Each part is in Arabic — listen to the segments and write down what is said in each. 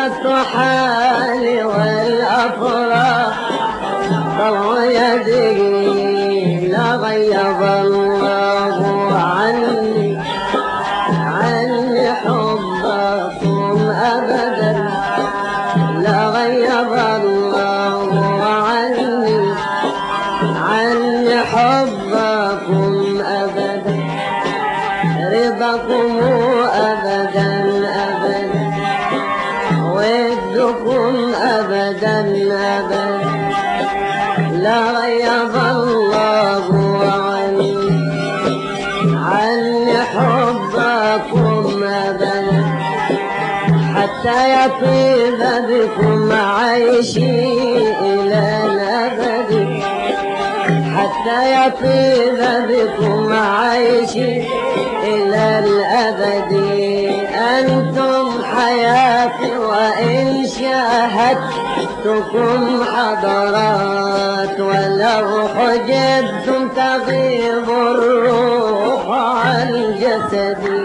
حالي والأفراح طلع يدي لا غيب الله عني حبكم أبدا لا غيب الله عني حبكم أبدا رضاكم أبدا أبدا ودكم أبدا أبدا لا غيب الله عني حبكم أبدا حتى يطيب بكم عيشي إلى الأبد حتى يطيب بكم عيشي إلى الأبد أنتم حياتي وإن شاهدتكم حضرات ولو حجبتم تغيب الروح عن جسدي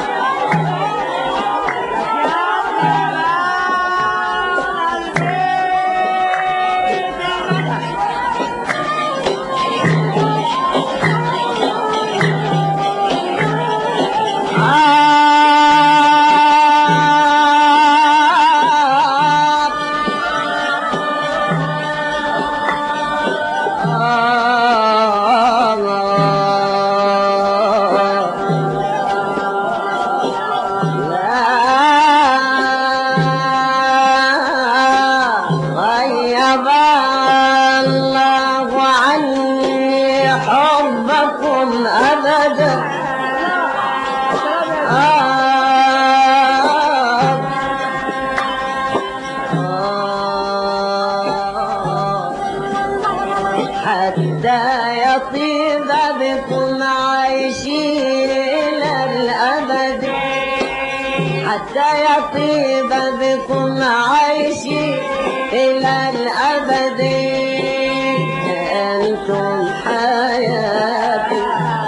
حتى يطيب بكم عيشي إلى الأبد حتى يطيب بكم عيشي إلى الأبد أنتم حياتي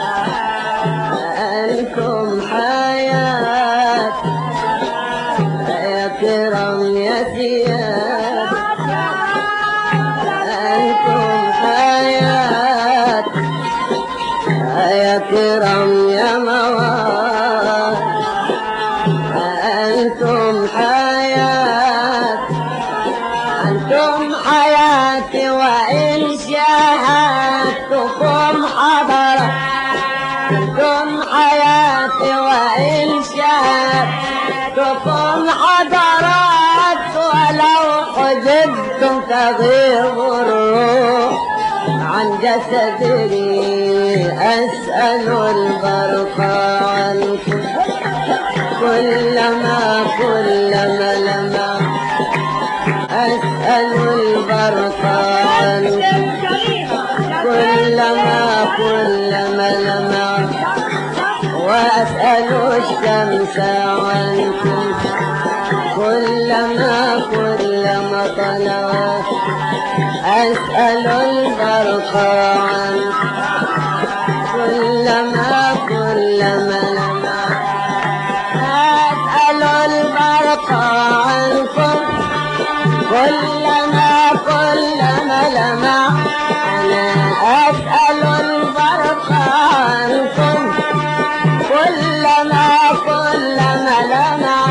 أنتم حياتي يا كرام يا سياد أنتم يا كرام يا مواد أنتم حياتي وإن شاهدتكم حضرت أنتم حياتي وإن شاهدتكم حضرت ولو حجبتم تغيب الروح عن جسدي أسأل البرق عنكم كلما لما أسأل البرق عنكم كلما لما وأسأل الشمس عنكم كلما طلعت أسأل البرق عنكم كلما لما أسأل البرق عنكم كلما لما أنا أسأل البرق عنكم كلما لما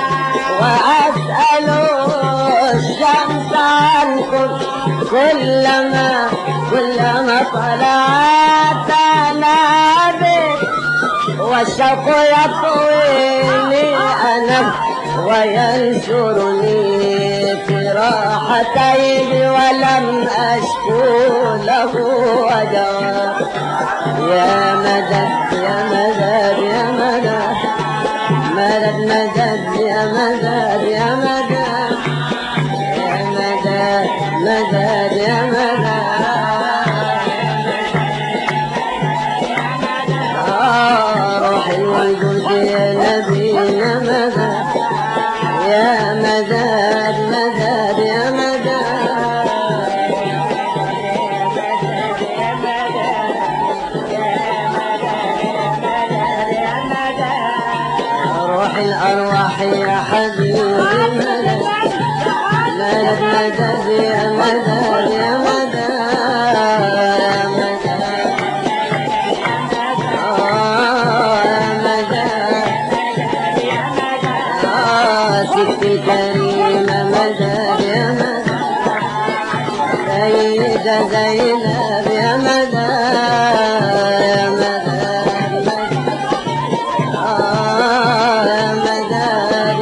وأسأل الشمس عنكم كلما طلعت نابت والشوق يطويني أنا وينشرني في راحتين ولم أشكو له وجواب يا مدد يا مدد يا مدد مدد يا مدد يا مدد يا مدد يا مدد روحي والجود يا نبينا مدد يا مدد يا مدد روح الأرواح يا حبيبي مدد يا مدد يا مدد ست الكريمة مدد يا مدد سيدة زينب يا مدد يا مدد يا مدد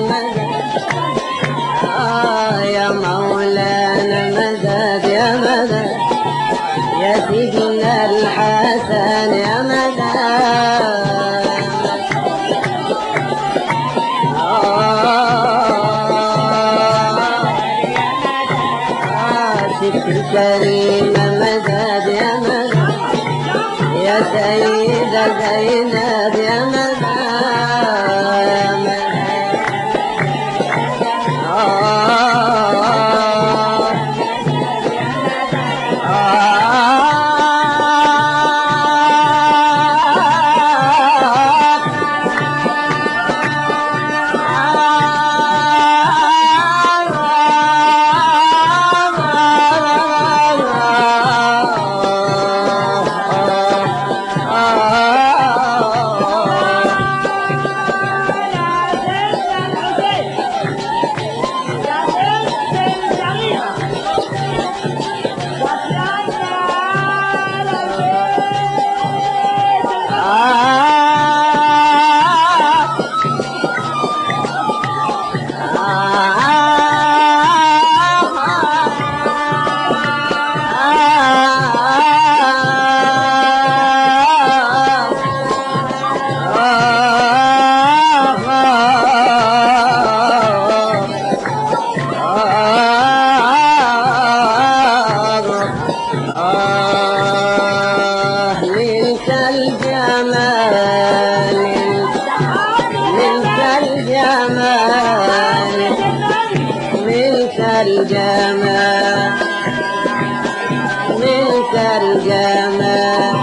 يا مولانا مدد يا مدد يا سيدنا الحسن يا مدد الكريمة مدد يا مدد يا سيدة زينب يا مدد يا الجمال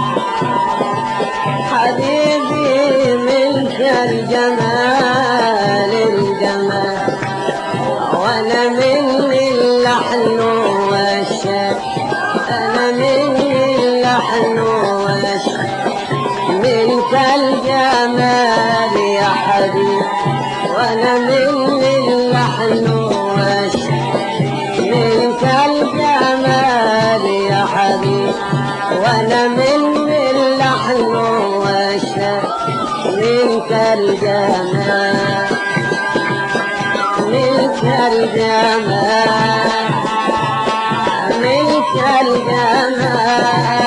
حبيبي منك الجمال الجمال وانا مني اللحن والشك انا مني اللحن والشك منك الجمال يا حبيبي وانا مني اللحن والشك منك الجمال يا حبيبي وانا مني اللحن والشك منك الجمال منك الجمال منك الجمال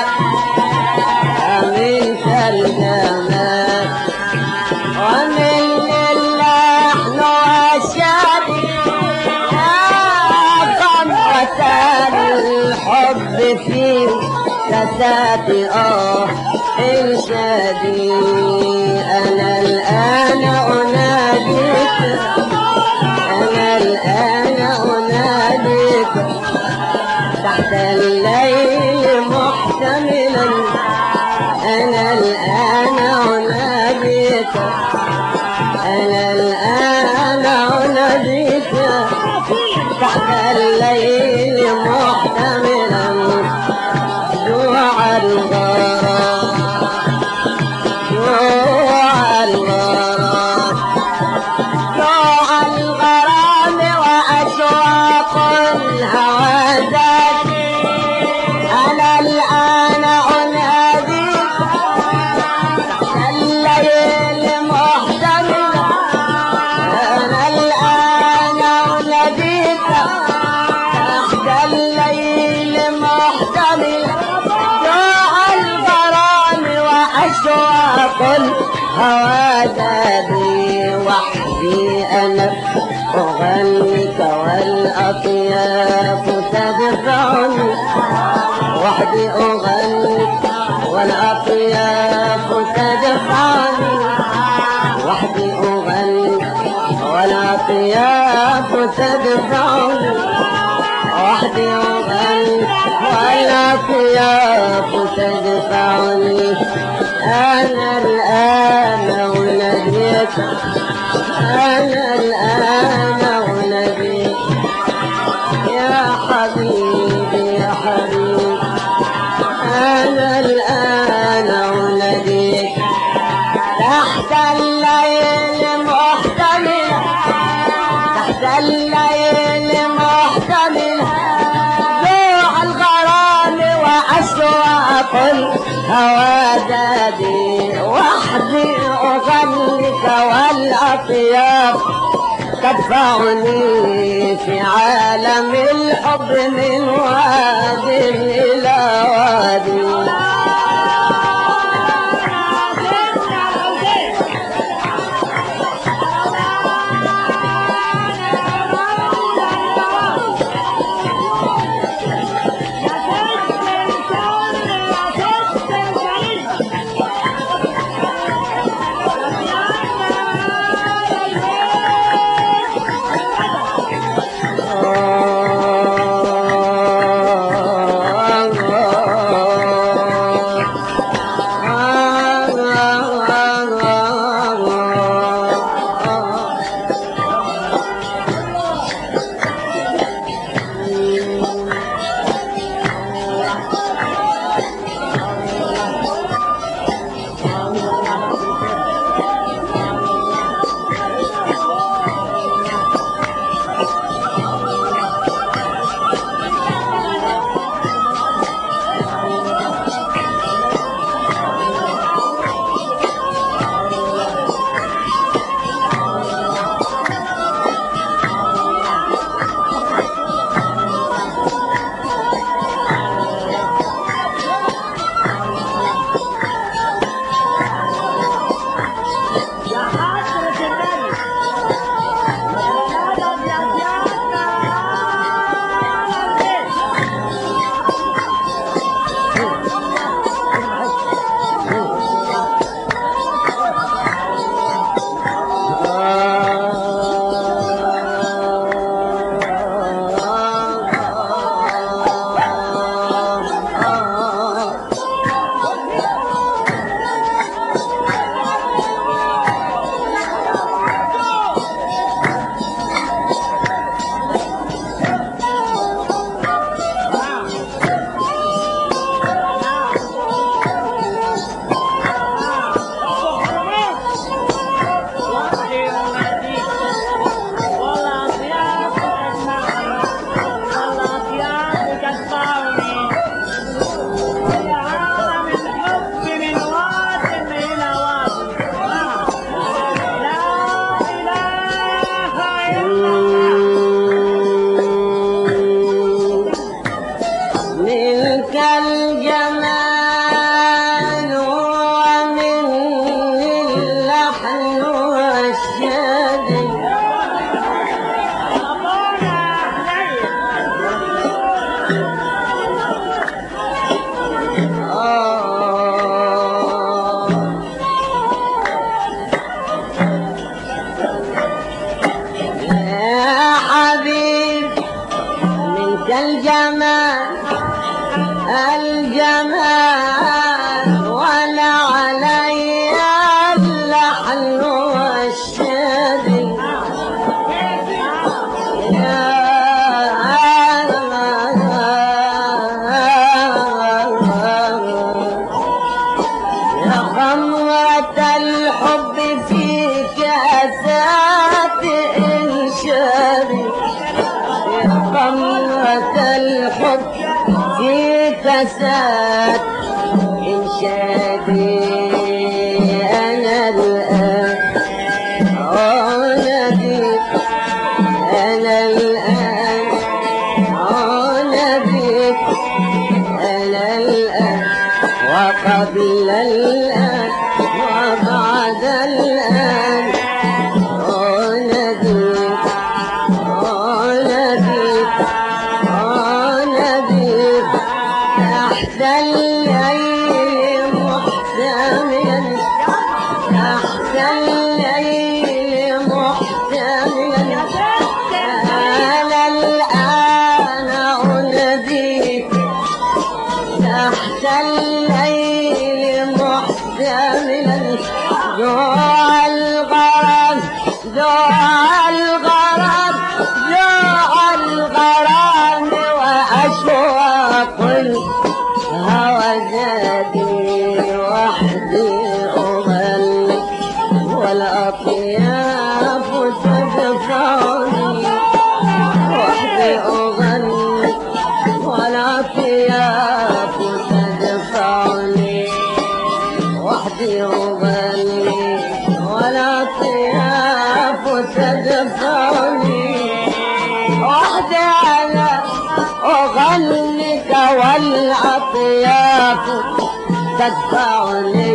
منك الجمال ومن اللحن والشك قمرة الحب فيه كساتي انشادي انا الان اناديك انا الان اناديك تحت الليل محتملا انا الان اناديك انا الان اناديك تحت الليل محتملا جوع الغرام جوع الغرام جوع الغرام وأشواق الهوى ذاتي أنا الآن أناديك الليل محتملا أنا الآن أناديك تحت الليل محتملا أشواق الهوى وحدي أنا أغنيك والأطياف تدفعني وحدي أغنيك والأطياف تدفعني وحدي أغنيك والأطياف تدفعني وحدي أغنيك والأطياف تدفعني أنا الآن أناديك أنا الآن أناديك يا حبيبي أنا الآن أناديك تحت الليل محتملة، تحت الليل محتملة جوع الغرام وأشواق الهوادادي، وحدي أغنيك والأطياب تدفعني في عالم الحب من واد إلى وادي. الجمال الجمال ولا علي اللحن والشدي يا خمرة الحب فيك أسات إنشادي، خمرة الحب في كاسات إنشادي. أنا الآن أناديك، أنا الآن أناديك، أنا الآن وقبل الآن وبعد الآن أناديك أناديك أناديك تحت الليل محتملا، تحت الليل محتملا. أنا الآن أناديك تحت الليل محتملا. جوع الغرام جوع الغرام جوع الغرام وأشواق الهوى وزادي وحدي أغني والأطياف تدفعني وحدي أغني والأطياف تدفعني وحدي أغني والأطياف تدفعني وحدي أنا أغنيك والأطياف تدفعني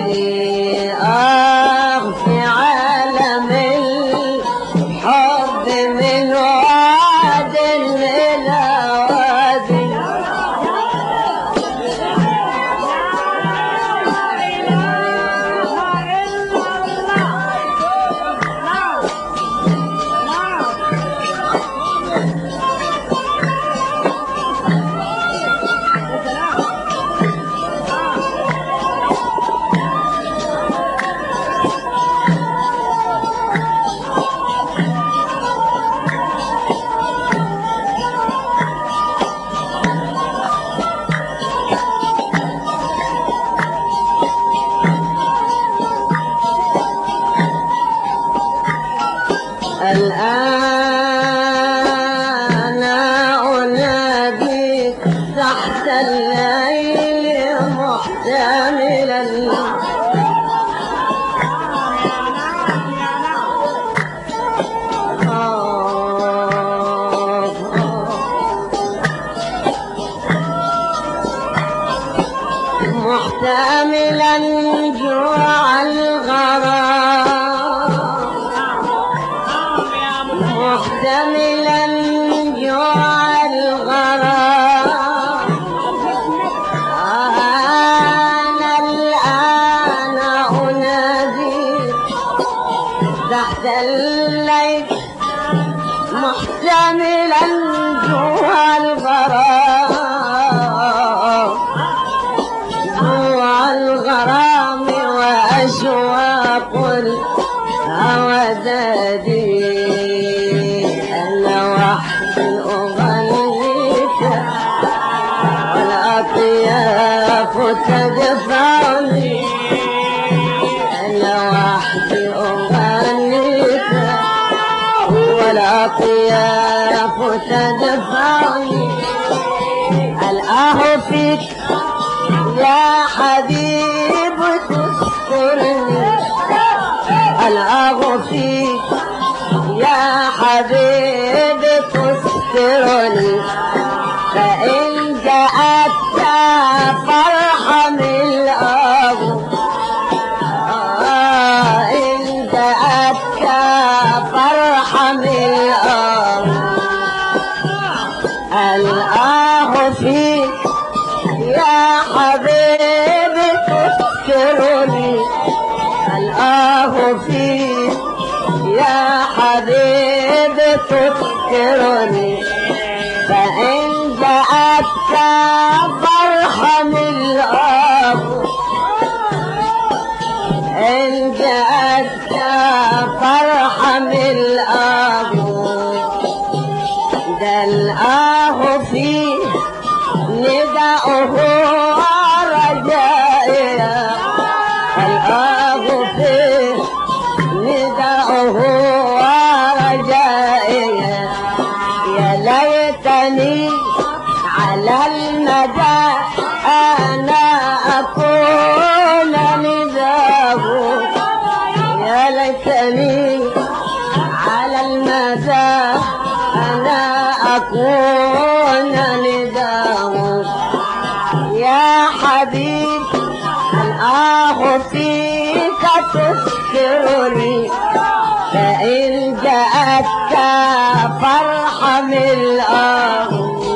في عالم الحب من واد إلى واد الآن أناديك تحت الليل محتملا محتملا جوع الغرام محتملا جوع الغرام أنا الآن أناديك تحت الليل محتملا جوع الغرام جوع الغرام وأشواق الودادي أنا وحدي أغنيك والأطياف تدفعني أنا وحدي أغنيك والأطياف تدفعني الآه فيك يا حبيب تذكرني الآه فيك يا حبيب تذكرني فإن جاءتك فارحم الآه إن جاءتك فارحم الآه الآه فيك يا حبيبي تذكرني الآه فيك يا حبيبي تذكرني فإن جاءتك فارحم الآه إن جاءتك فارحم الآه ده الآه فيه نداؤه ورجائي الآه فيه نداؤه ورجائي يا ليتني على المدى أنا أكون نداه يا ليتني على المدى أنا أكون نداه يا حبيب الآه فيك تذكرني فإن جاءتك فارحم الآه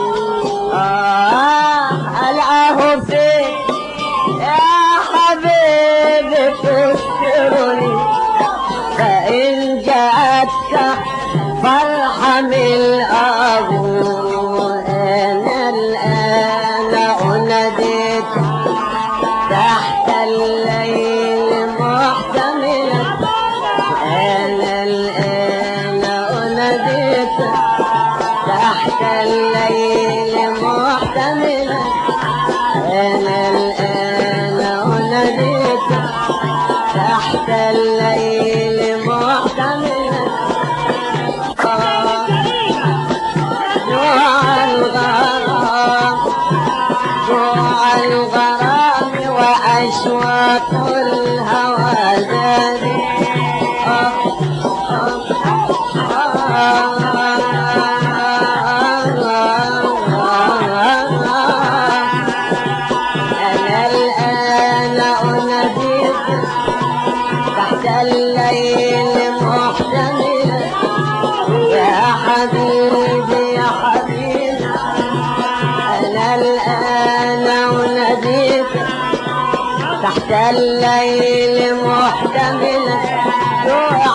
الآه فيك يا حبيبي تذكرني فإن جاءتك فارحم الآه أنا الآن أناديك تحت الليل محتملا أنا الآن أناديك تحت الليل محتملا أنا الآن وأشواق الهوى زادت أنا الآن أناديك تحت الليل محتملا يا حبيبي يا حبيبي أنا الآن أناديك تحت الليل محتملا جوع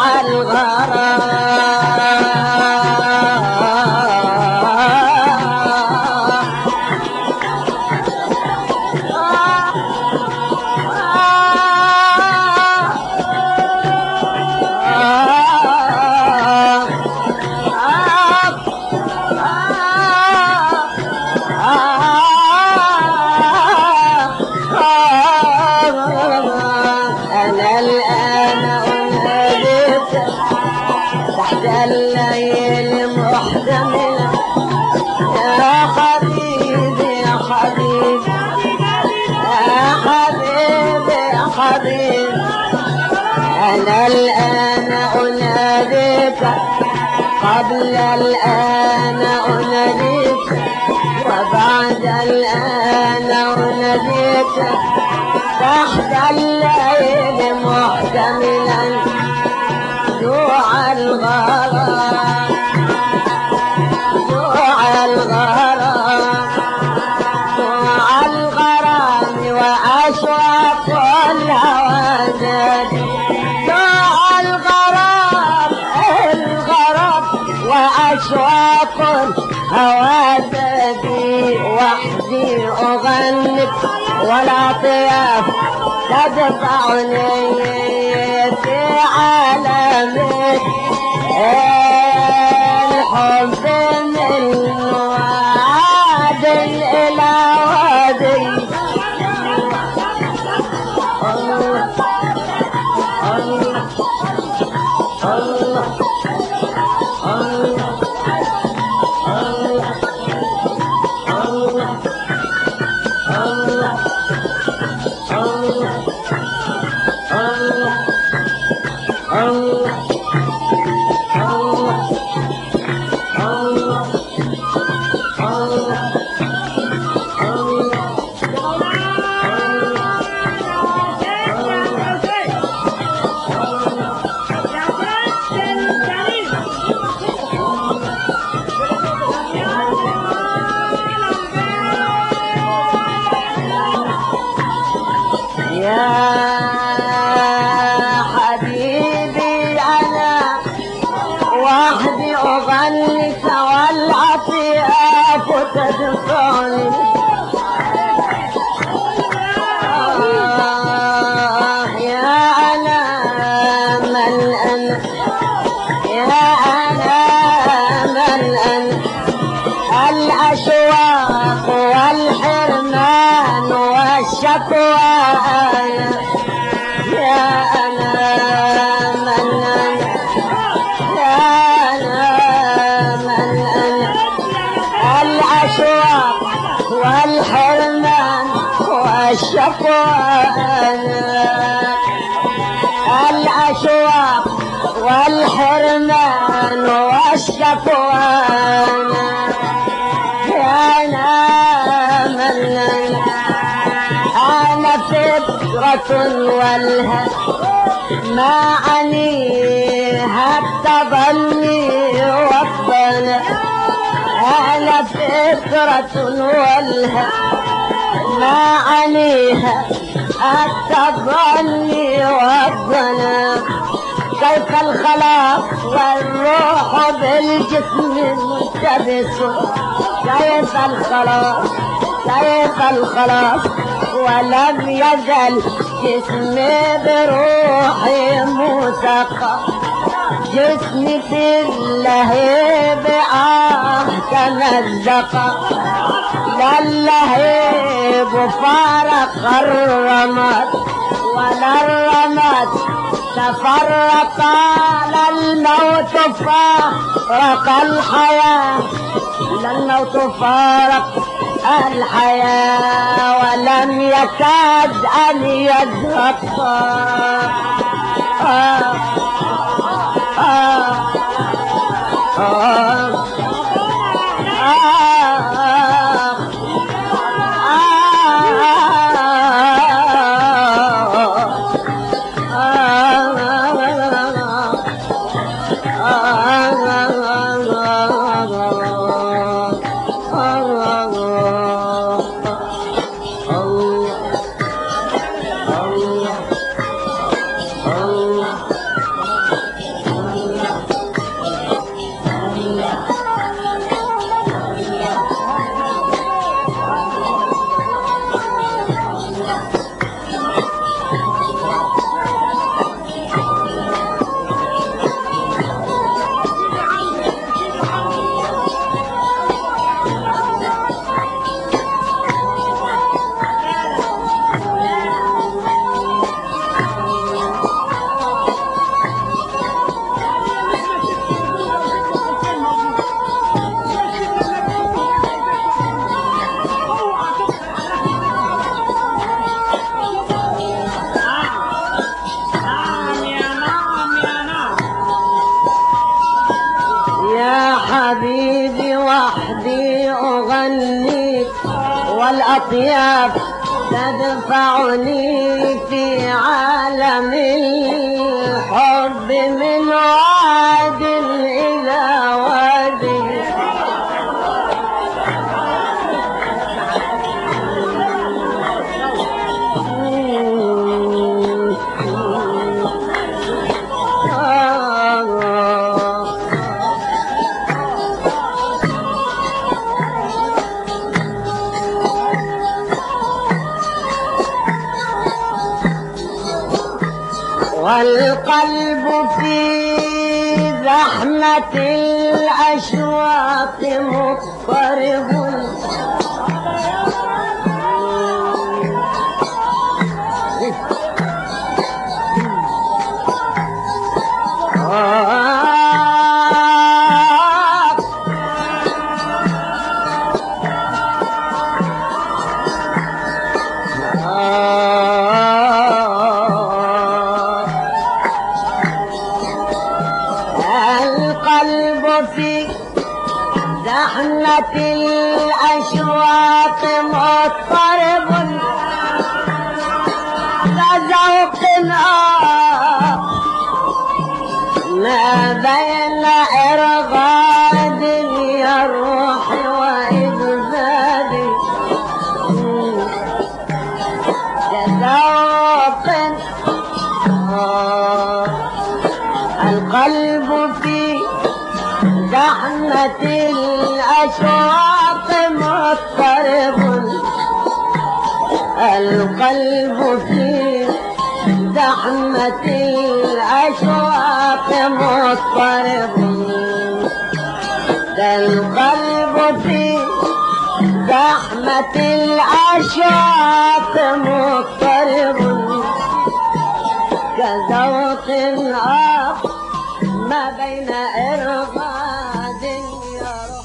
أنا الآن أناديك تحت الليل محتملا يا حبيبي يا حبيبي يا حبيبي يا حبيبي أنا الآن أناديك قبل الآن أناديك وبعد الآن أناديك تحت الليل محتملا جوع الغرام جوع الغرام جوع الغرام وأشواق الهوى زادت جوع الغرام الغرام وأشواق الهوى زادت وحدي أغنك والعطياف تدفعني في عالمك الحب من وعد إلى وادي الله الله الله الله حبيبي أنا وحدي أغنيك والعطياف تدفعني يا أنا من أنا يا أنا من أنا الأشواق والحرمان والشكوى يا أنا من أنا يا أنا من أنا الأشواق والحرمان والشكوى الأشواق والحرمان والشكوى أنا من أنا فكرة والها ما عنيها التظني والظن أنا فكرة والها ما عنيها التظني والظن كيف الخلاص والروح بالجسم ملتبس كيف الخلاص كيف الخلاص ولم يزل جسمي بروحي مثقف جسمي في اللهيب تمزق لا اللهيب فارق الرماد ولا الرماد تفرق لا الموت فارق الحياة لا الموت فارق الحياة ولم يكاد أن يذهب. حبيبي وحدي أغني والأطياف تدفعني في عالم الحب من واد إلى واد. والقلب في زحمة الأشواق مضطرب في زحمة الأشواق مضطرب كذوق ما بين إرغاد الروح وإذباد كذوق القلب في زحمة الأشواق مضطرب القلب في زحمة الأشواق مضطرب القلب في زحمة الأشواق مضطرب كذوق ما بين إرغاد يروح.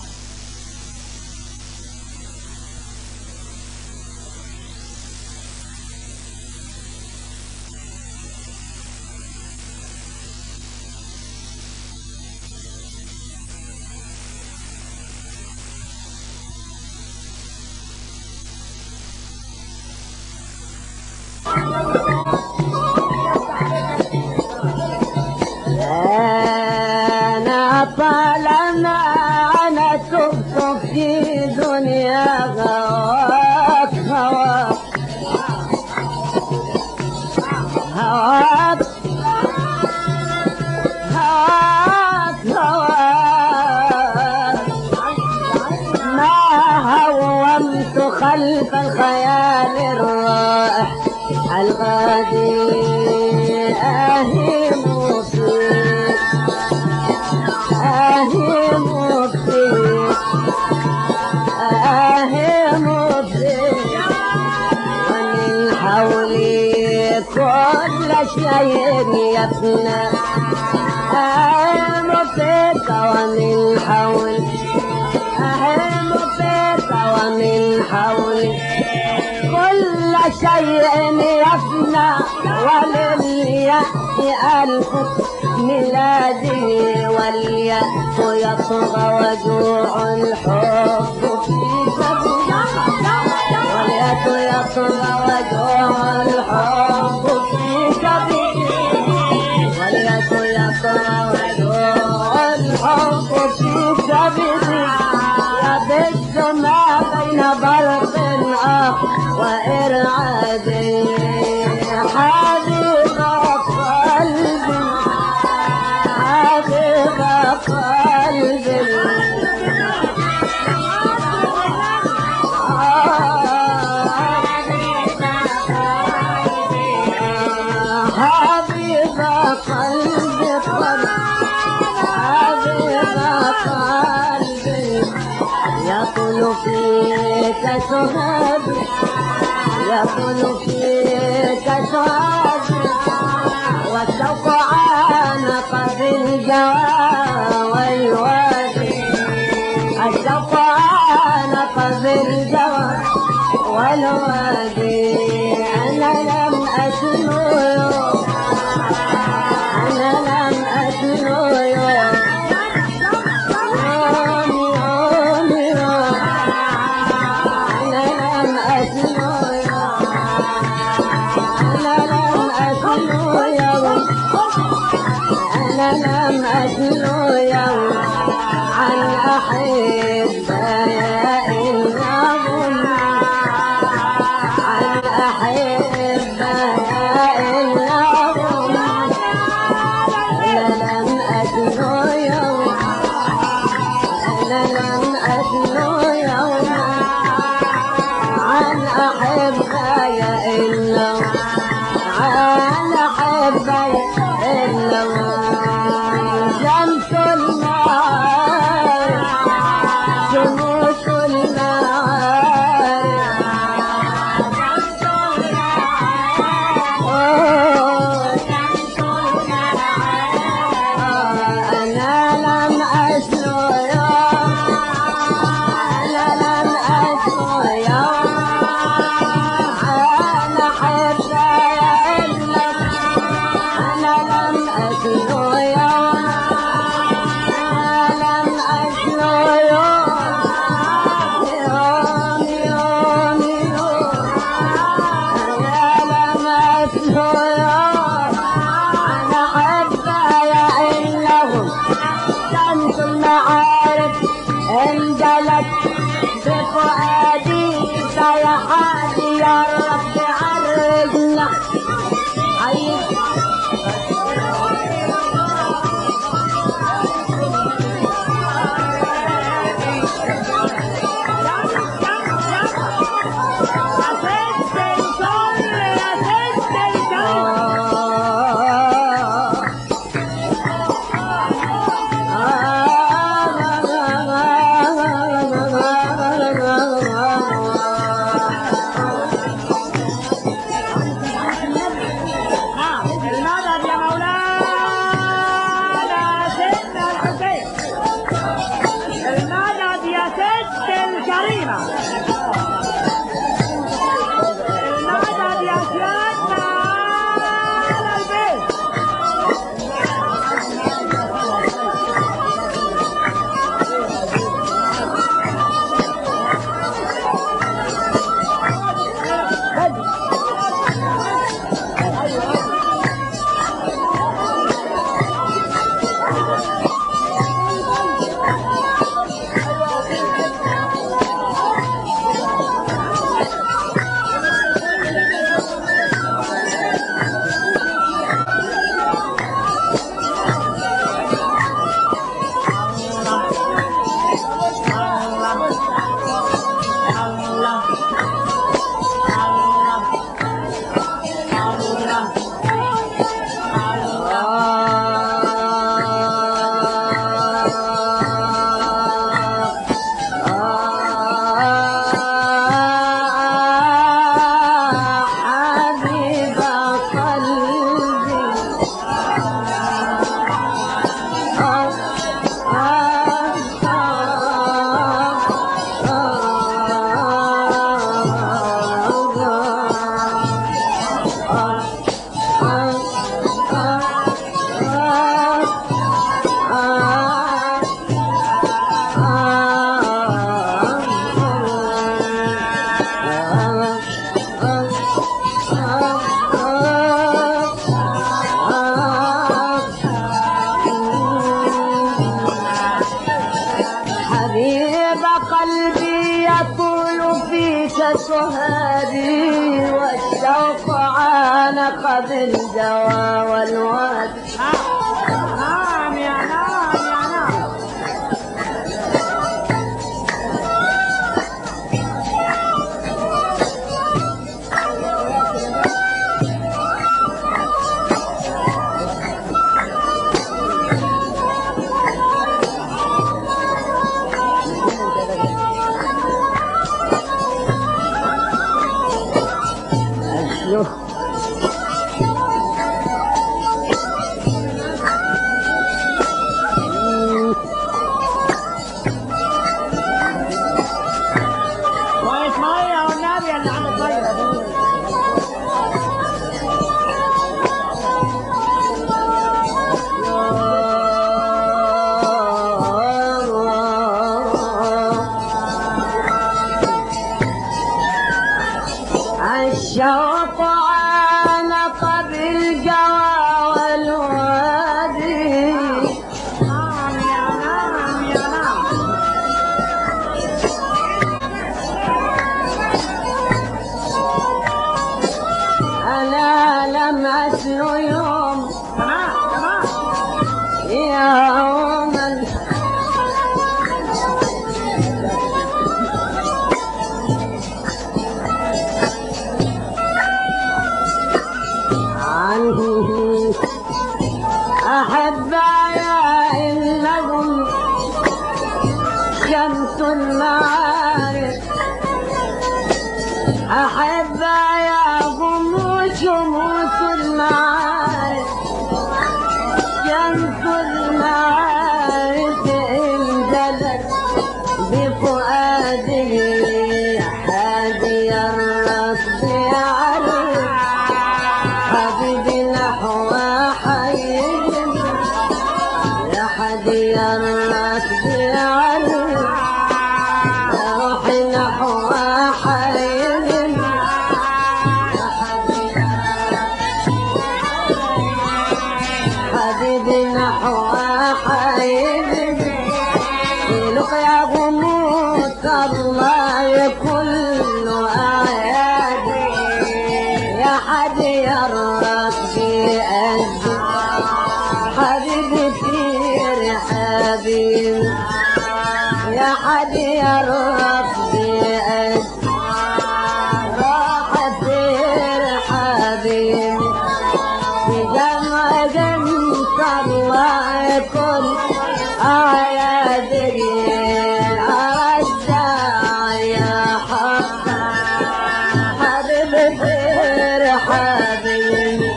طالما أنا تبت في دنيا هواك هواك هواك هواك هواك ما هومت خلف الخيال الرائح الغادي أهيم فيك أهيم فيك أهيم فيك ومن حولي كل شيء يفنى أهيم فيك ومن حولي أهيم فيك ومن حولي كل شيء يفنى ولليأس ألف ميلادي واليأس يطغى وجوع الحب في سبيل واليأس يطغى وجوع الحب في سبيل واليأس يطغى وجوع الحب في سبيل يبث ما بين برق وإرعاد حبيب قلبي حبيب قلبي حبيب قلبي حبيب قلبي يقول فيك سهادي يقول فيك سهادي والشوق عانق بالجوى والوادي الشوق عانق بالجوى والوادي أنا لم أسلو أنا لم أسلو لم أسلو يوم عن أحبائي إنهم عن أحبائي إنهم لم أسلو يوم أنا لم أسلو يوم عن أحبائي إنهم عن أحبائي إنهم شمس النهار شموس النهار أنا لم أسلو يوم أنا لم أسلو يوم أنا حبايا أنا لم أسلو يوم انجلت بفؤادي سيحاتي يا رب عرجنا تعلق بالجوى والواد. نعم يا نعم يا نعم. شوية مية والنبي اللي عم يطير. الشوق عانق بالجوى والوادي. نعم يا نعم يا نعم. أنا لم أسلو يوم تمام تمام. يوما عنه أحبايا إنهم شمس المعارف. أحبايا هم شموس المعارف. شمس المعارف انجلت بفؤاده هادي الرصد عليه. حبيبي نحو حيهم يا حدي الرصد عليه. يا روحي نحو حيهم يا حبيبي نحو حيهم. لك يا غموس الله كل أعيادي. يا حدي الرصد أجل حبيبي في رحابي. يا حدي الرصد أجل راح في رحابي. في جمع جنس الله كل أعيادي. أرجع يا حق حبيبي في رحابي.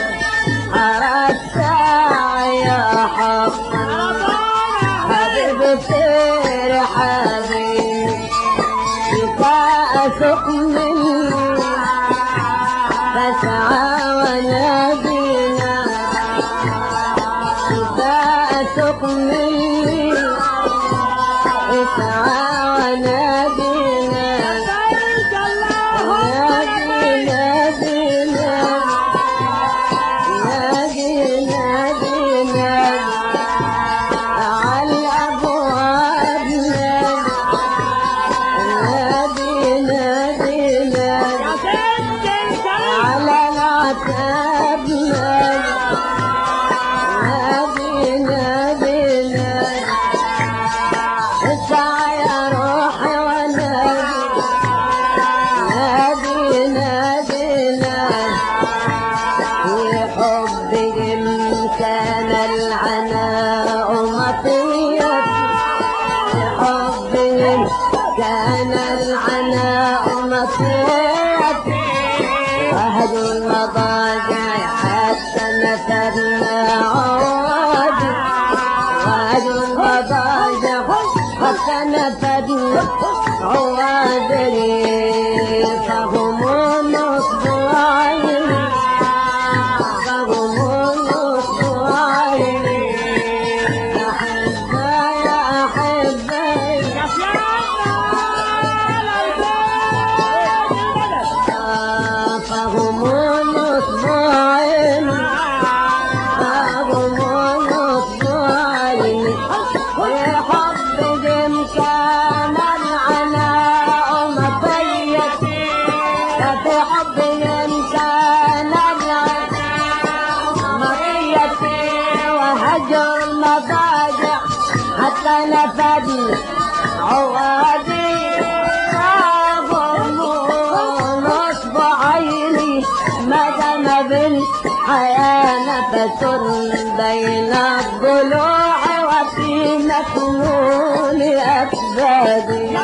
أرجع يا حق حبيبي في رحابي. بكاء مني فاسعى ونادينا. بكاء مني اسعى ونادينا. نادي نادينا نادي نادينا على الأبواب. نادي نادينا على العتاب. نادي نادينا اسعى يا روحي ونادي. نادي نادينا في حبهم كان العناء مطية. في حبهم كان العناء مطية. أهل المضاجع حتى نفرنا عوادي. أهل المضاجع حتى نفرنا عوادي. فهم نصب عيني. فهم نصب عيني. أحباي أحباي فهم نصب عيني. نفدنا عوادي نصب عيني مدام بالحياة نفس بين الضلوع وفي مكنون أكبادي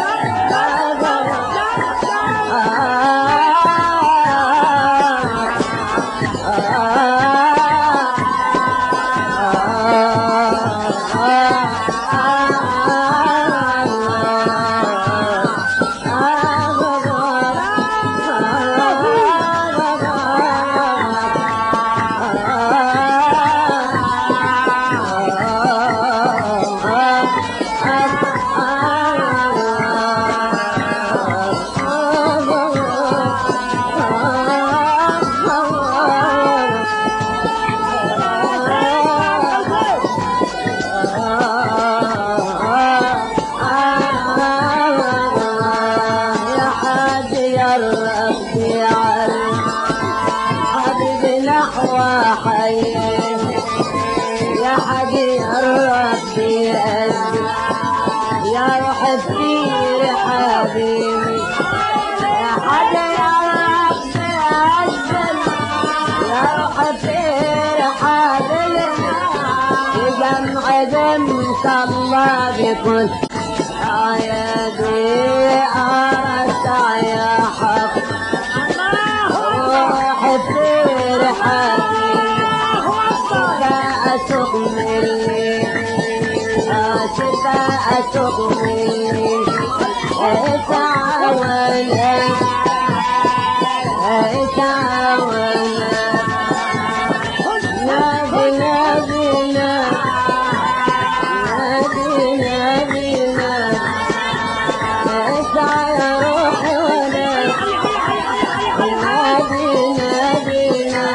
يا حبي ربي قلبي يا روح كتير حبيبي يا حبي يا ربي قلبي يا روح كتير حبيبي جمع بنت الله بكل عيادي أرسع يا حق روح كتير حبيبي أسوق مني أسوق مني تعاونا تعاونا نادي نادينا نادي نادينا اسعى يا روحي ولا نادي نادينا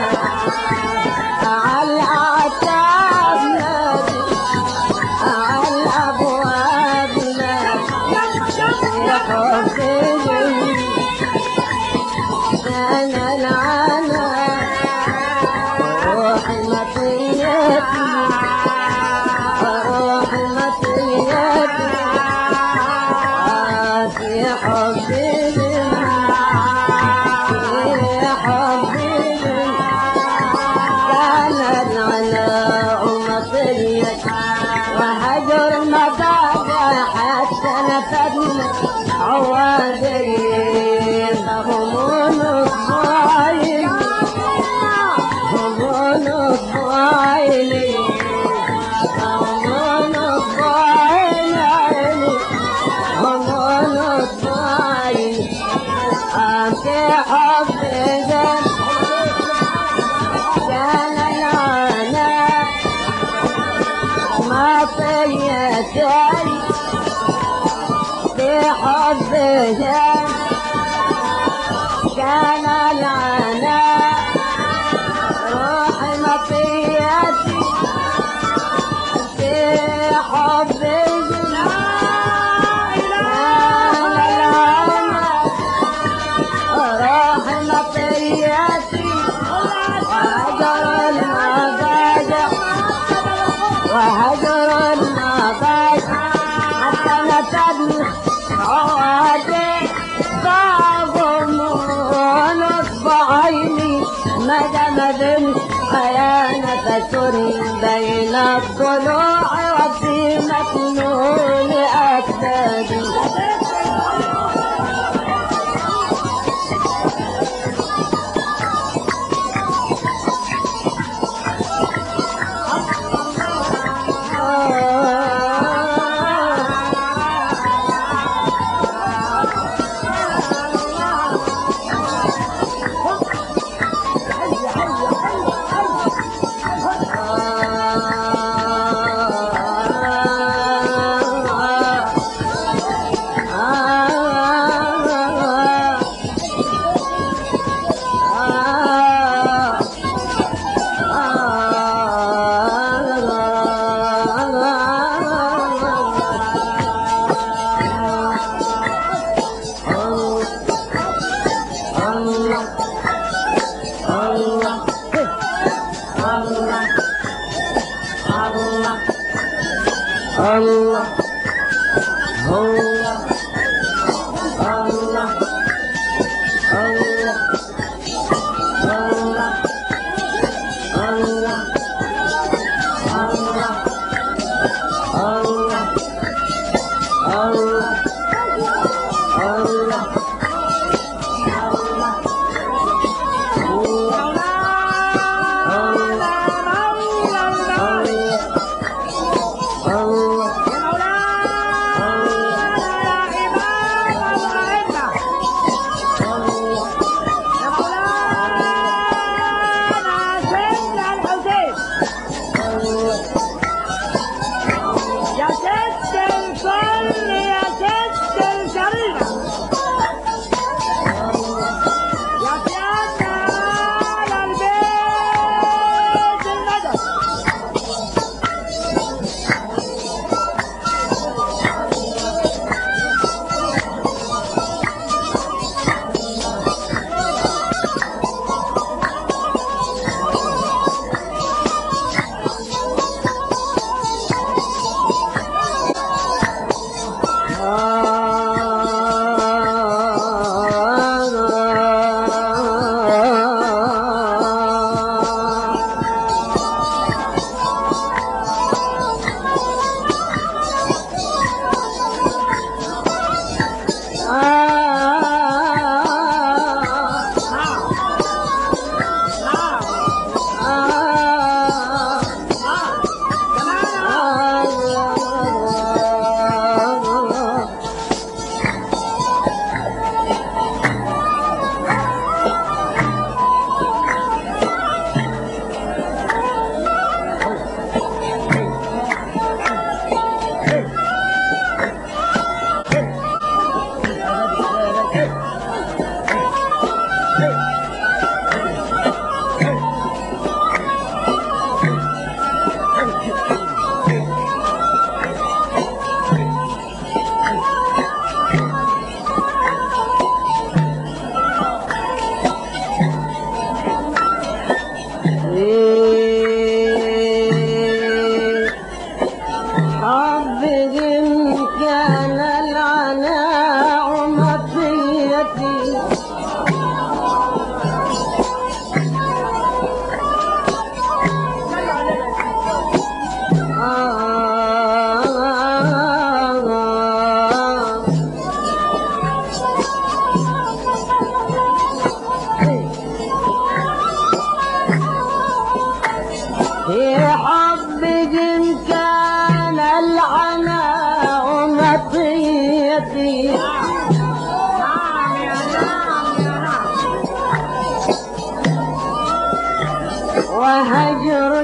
وهجر مضاجع حتى نفدنا عوادي همون الضايل همون الضايل همون الضايل همون الضايل أنت حبي كان العنا ما طيتني بحبها كان العنا روح مطيتي بحبها روح مطيتي وهجر المضاجع وهجر المضاجع حتى نفدنا عوادي صعبهم ونصب عيني مدام بالحياة نفس بين الضلوع وفي مكنون أكبادي الله هو الله الله الله الله الله الله الله وهجر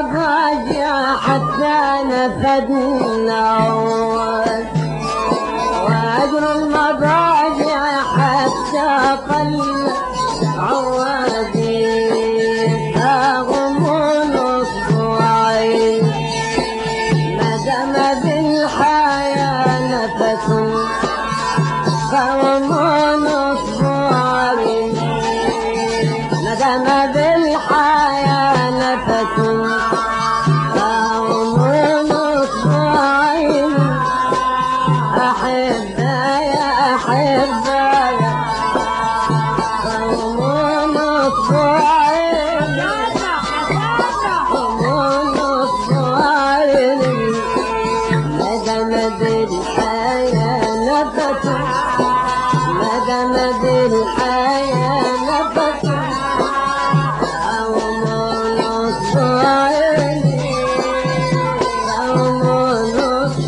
المضاجع حتى نفدنا وهجر المضاجع حتى طل عوادي فغمون اصبعين ندم بالحياة نفس فغمون اصبعين ندم بالحياة نفس فغمون اصبعين أحبا يا أحبا فغمون اصبعين فغمون اصبعين ندم بالحياة نفس ندم بالحياة نفس فغمون اصبعين فغمون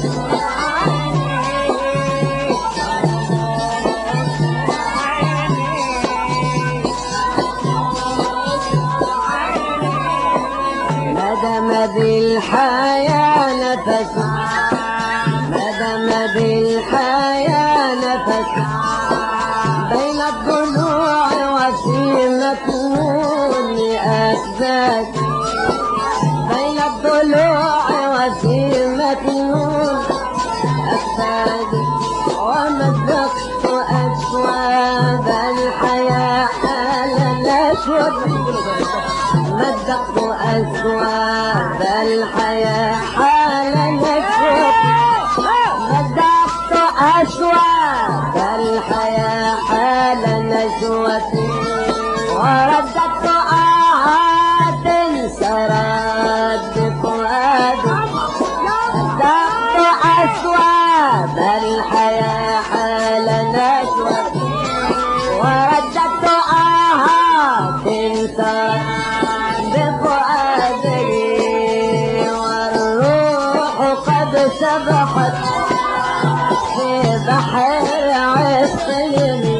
ندم بالحياة نفس ندم بالحياة نفس بين الضلوع وفي مكنون أسباب بين الضلوع وفي مكنون أسباب ومزقت أسواب الحياة على الأسود مزقت أسواب الحياة على الأسود بفؤادي والروح قد سبحت في بحر عسلي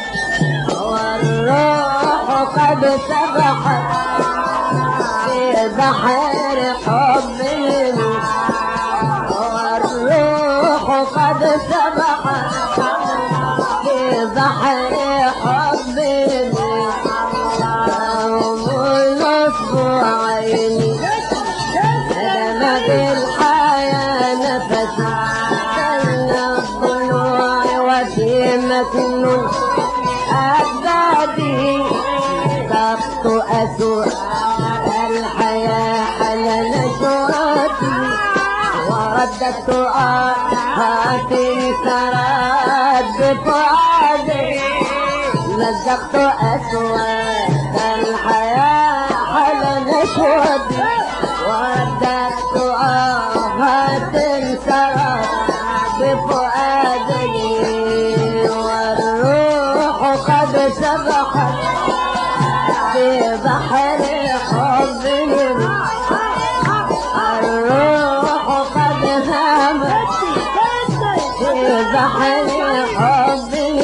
والروح قد سبحت في بحر حبي والروح قد سبحت في بحر حبي عيني لما بالحياة نفسي بين الضلوع وفي مكنون أجدادي ضبط أسوء الحياة على نشرتي ورددت آهات سرت بفؤادي لزقت أسوات الحياة على نشوتي ورددت آهات سرت بفؤادي والروح قد سبحت في بحر حبي الروح قد هامت في بحر حبي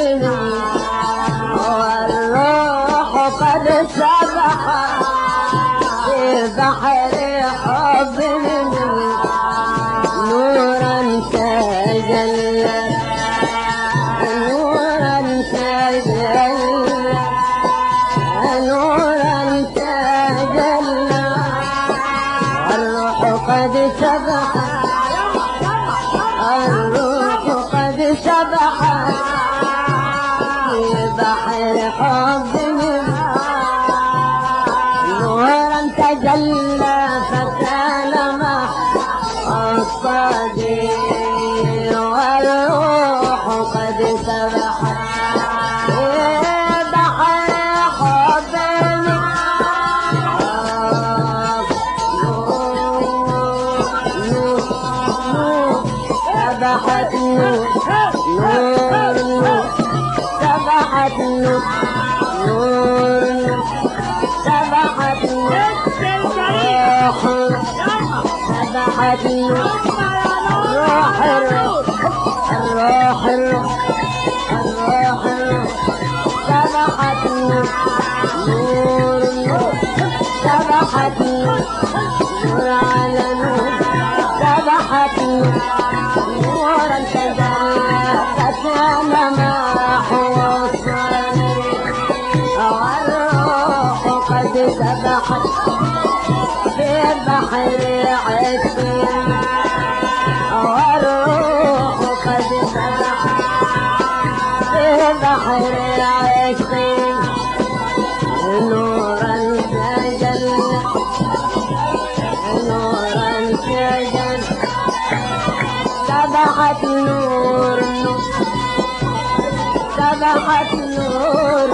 والروح قد سبحت في بحر حبي نورا تجلى نورا تجلى نورا تجلى الروح قد سبحت الروح قد سبحت في بحر حبي نورا تجلى فكان مقصدي والروح قد سبحت في بحر حبي سبحت نور سبحت نور سبحت روح سبحت روح الروح الروح سبحت نور سبحت نور على نور سبحت نورا تجلى فكان ما هو الصالح والروح قد سبحت في بحر عسى والروح قد سبحت في بحر عسى نورا تجلى نورا تجلى سبحت نور سبحت نور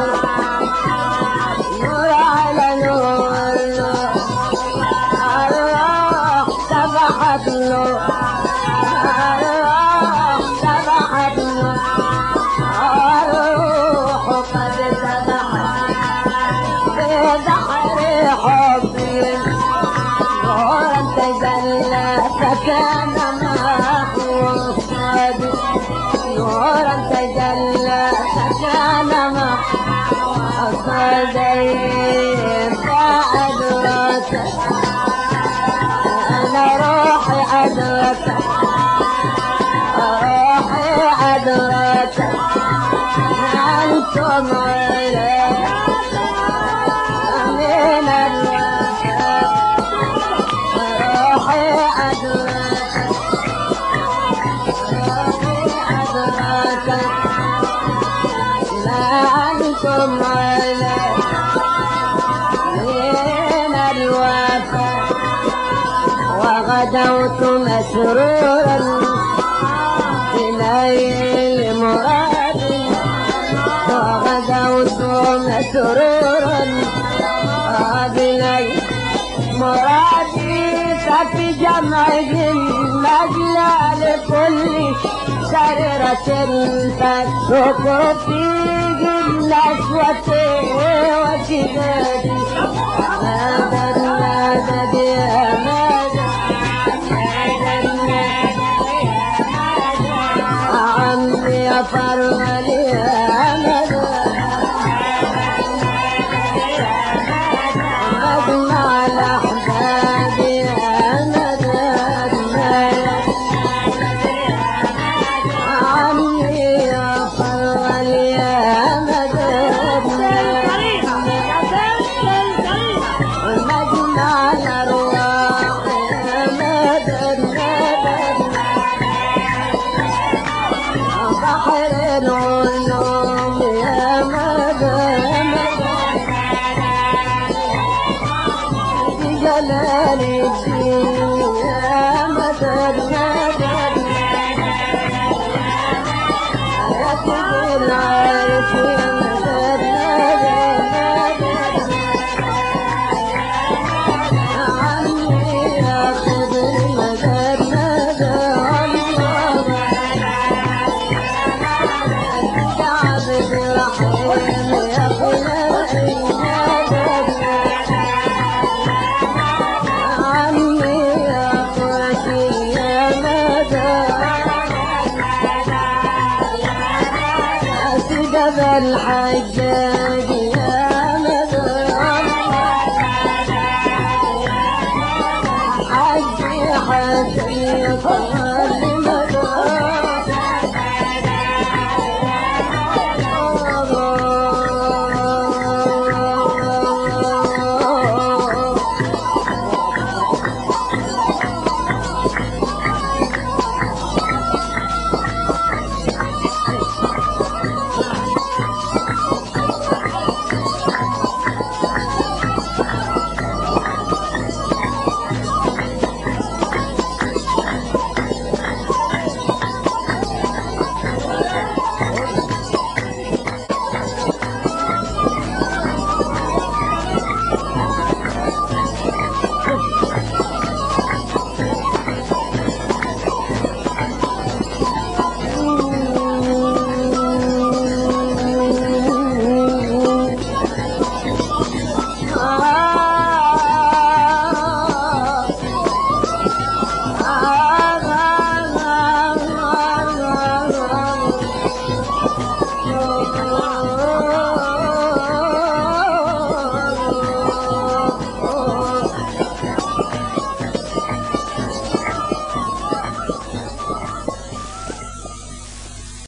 نور على نور الروح سبحت نور الروح سبحت نور الروح قد سبحت في بحر حبي نورا تجلى فكان نورا تجلى فكان مقصدي فأدركت أنا روحي أدركت روحي أدركت أنتم إليه من الوفاء روحي أدركت ما أنتم عليه من الوفاء وغدوت مسرورا بنيل مرادي وغدوت مسرورا بنيل مرادي ففي جمعه مجلى لكل سريرة فالشكر فيه النشوة وشدادي امان الدين